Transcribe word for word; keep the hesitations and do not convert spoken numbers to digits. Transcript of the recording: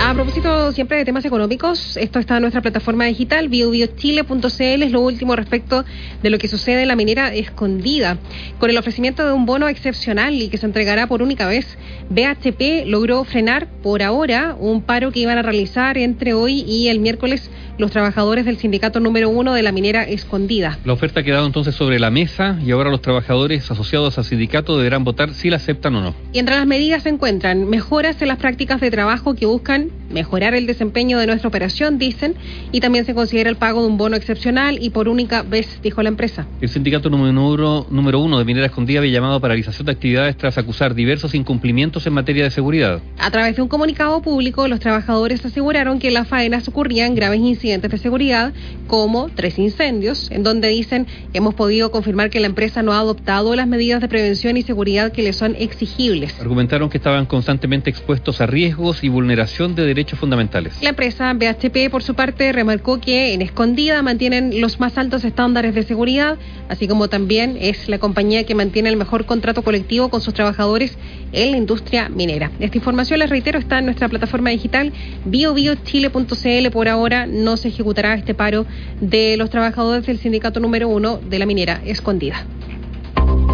A propósito siempre de temas económicos, esto está en nuestra plataforma digital, bio bio chile punto c l, es lo último respecto de lo que sucede en la minera Escondida. Con el ofrecimiento de un bono excepcional y que se entregará por única vez, B H P logró frenar por ahora un paro que iban a realizar entre hoy y el miércoles los trabajadores del sindicato número uno de la minera Escondida. La oferta ha quedado entonces sobre la mesa y ahora los trabajadores asociados al sindicato deberán votar si la aceptan o no. Y entre las medidas se encuentran mejoras en las prácticas de trabajo que buscan mejorar el desempeño de nuestra operación, dicen, y también se considera el pago de un bono excepcional y por única vez, dijo la empresa. El sindicato número, número uno de Minera Escondida había llamado a paralización de actividades tras acusar diversos incumplimientos en materia de seguridad. A través de un comunicado público, los trabajadores aseguraron que en las faenas ocurrían graves incidentes de seguridad, como tres incendios, en donde dicen hemos podido confirmar que la empresa no ha adoptado las medidas de prevención y seguridad que le son exigibles. Argumentaron que estaban constantemente expuestos a riesgos y vulneración de derechos fundamentales. La empresa B H P, por su parte, remarcó que en Escondida mantienen los más altos estándares de seguridad, así como también es la compañía que mantiene el mejor contrato colectivo con sus trabajadores en la industria minera. Esta información, les reitero, está en nuestra plataforma digital bio bio chile punto c l. Por ahora no se ejecutará este paro de los trabajadores del sindicato número uno de la minera Escondida.